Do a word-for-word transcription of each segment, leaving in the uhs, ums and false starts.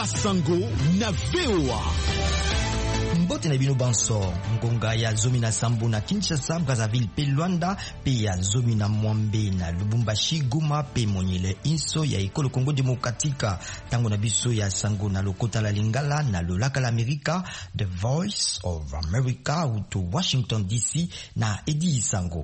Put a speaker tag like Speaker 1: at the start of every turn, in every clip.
Speaker 1: Basango na V O A.
Speaker 2: Mbote na bino banso ngonga ya zomi na sambo na Kinshasa, Brazzaville pe Luanda pe ya zomi na Mwambe na Lubumbashi, Goma pe Monyele inso ya ekolo Congo Demokratika. Tango na biso ya sango na lokota la Lingala na lolaka la Amerika, The Voice of America uto Washington D C na Edi Sango.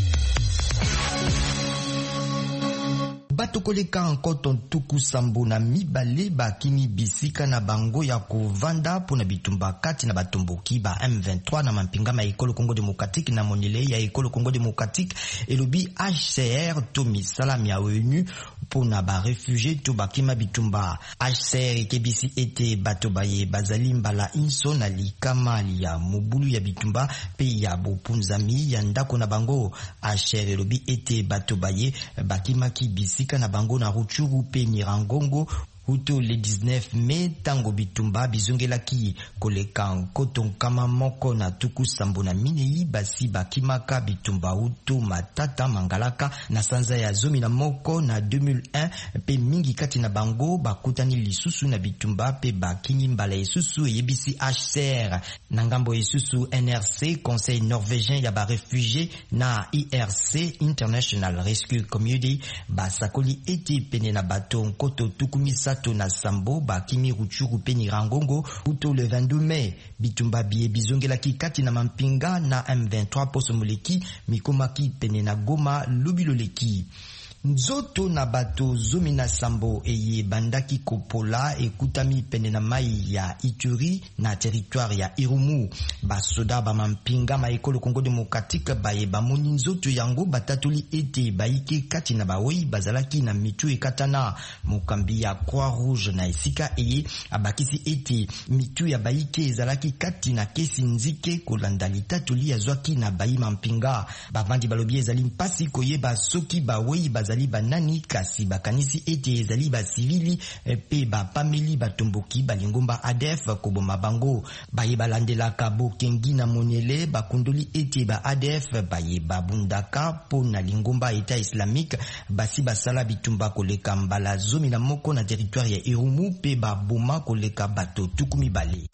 Speaker 2: Bato koleka ankoton tuku sambo na mibale bakimi bisika na bango ya kovanda pona bitumba kati na batomboki ba M vingt-trois na mampinga ma ekolo Congo Demokratique na Monyele ya ekolo Congo Demokratique elobi H C R to misala ya ONU pona ba réfugié to bakima bitumba. H C R ekebisi ete bato baye bazali mbala inso na likama ya mobulu ya bitumba pe ya bopunzami ya ndako na bango. H C R elobi ete bato baye bakima ki bisika na bango na Rutshuru pe Nirangongo uto le dix-neuf mai tango bitumba bizongelaki koleka nkoto nkama moko na tuku sambo na minei basi bakimaka bitumba uto Matata Mangalaka na sanza ya zomi na moko na deux mille un pe mingi kati na bango bakutani lisusu na bitumba pe bakini mbala isusu yebisi H C R na ngambo isusu N R C Conseil norvégien ya ba réfugié na I R C International Rescue Community basakoli eti pene na bato nkoto tukumisa to na sambo bakimi Rutshuru pe Nirangongo uto le vingt-deux mai bitumba bie bizongelaki kati na mampinga na M vingt-trois poso moleki mikomaki pene na Goma lubiloleki. Nzoto na bato zomi na sambo eye bandaki kopola ekutami pene na mai ya Ituri na territoire ya Irumu. Basoda ba mampinga ma ekolo Congo Demokratique baye bamoni nzoto yango batatuli ete baike kati na bawei bazalaki na mitu ekatana. Mokambi ya Croix Rouge na esika eye abakisi ete mitu ya baike ezalaki kati na kesi nzike kolanda litatuli ya zwaki na bayi mampinga. Bavandi balobi ezali mpasi koyeba soki bawei bazali banani kasi bakanisi ete ezali ba civili pe ba pameli batomboki balingomba A D F koboma bango. Baye balandelaka bokengi na Monyele bakundoli ete ba A D F baye babundaka po na lingomba Eta Islamique basi basala bitumba koleka mbala zomi na moko na territoire ya Irumu pe baboma koleka bato tukumi bale.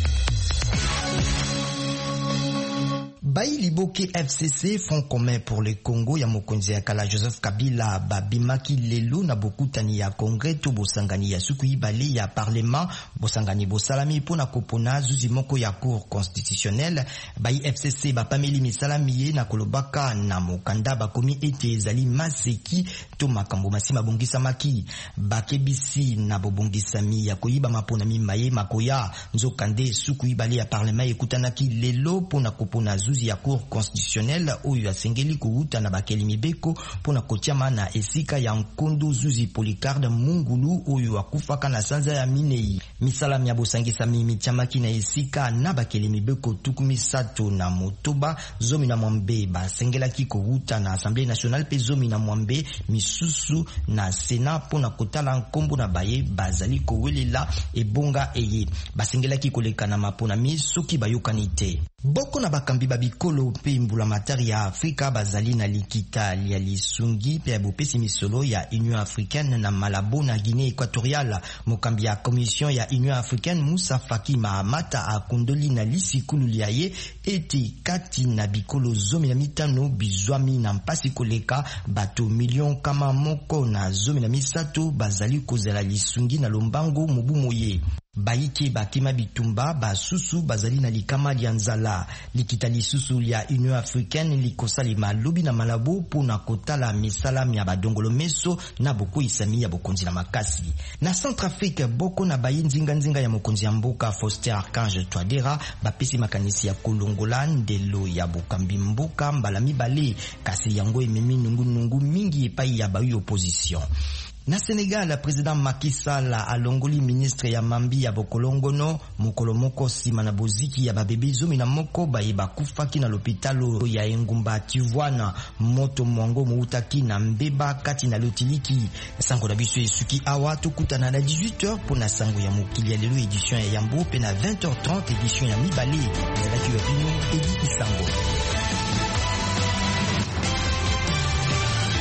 Speaker 2: Bayi Liboke F C C Front commun pour le Congo ya mokonzi ya kala Joseph Kabila babimaki lelo na bokutani ya Congrès to bosangani ya suku ibale ya Parlement bosangani bosalami pona kopona zuzi moko ya Cour constitutionnelle. Bayi F C C bapameli misalami na kolobaka na mokanda bakomi ete ezali maseki to makambo masima bongisa maki bakebisi na bobongisami ya koyiba mapona mimaye makoya nzokande suku ibale ya Parlement ekutanaki lelo pona kopona zuzi ya Cour constitutionnelle oyo asengeli kuuta na bakeli mibeko pona kotiama na esika ya nkondo zuzi Policarde Mungulu oyo akufaka na sanza ya minei. Misalami ya bosangisa mimi tiamaki na esika na bakeli mibeko tukumi sato na motoba zomi na Mwambe basengelaki kuuta na Assemblée nationale pe zomi na Mwambe misusu na Sénat pona kotala nkombo na baye bazali kowelela ebonga eye basengelaki koleka na mapona misoki bayokani te. Boko na bakambi babikolo pe mbula matari ya Afrika bazali na likita ya lisungi pe bopesi misolo ya Union Africaine na Malabo na Guinée Équatoriale. Mokambi ya Commission ya Union Africaine Moussa Faki Mahamata akundoli na lisikulu liaye eti kati na bikolo zomi na mitano bizwami na mpasi koleka bato milion kama moko na zomi na misato bazali kozela lisungi na lombango mobumoye. Baiki bakima bitumba basusu bazali na likama lia nzala. Likita lisusu lia Union Africaine likosali malobi na Malabo pona kotala misalami ya badongolo meso na boko isami ya bokonzi na makasi. Na Centrafrique boko na bayi nzinga nzinga ya mokonzi ya mboka Faustin Archange Touadera bapesi makanisi ya kolongola ndelo ya bokambi mboka mbala mibale kasi yango ememi nungu nungu mingi epai ya bayi opposition. Na Senegal, président Macky Sall alongoli ministre ya mambi ya bokolongono mokolo moko sima na boziki ya babebe zomi na moko baye bakufaki na lopitalo ya engumba Tivuana moto mwango moutaki na mbeba kati na lotiliki. Sango na biso esuki awa tokutana na dix-huit heures pona sango ya mokili ya lelo édition ya Yambo pe na vingt heures trente édition ya Mibale. Zalaki opinion Edi Isango.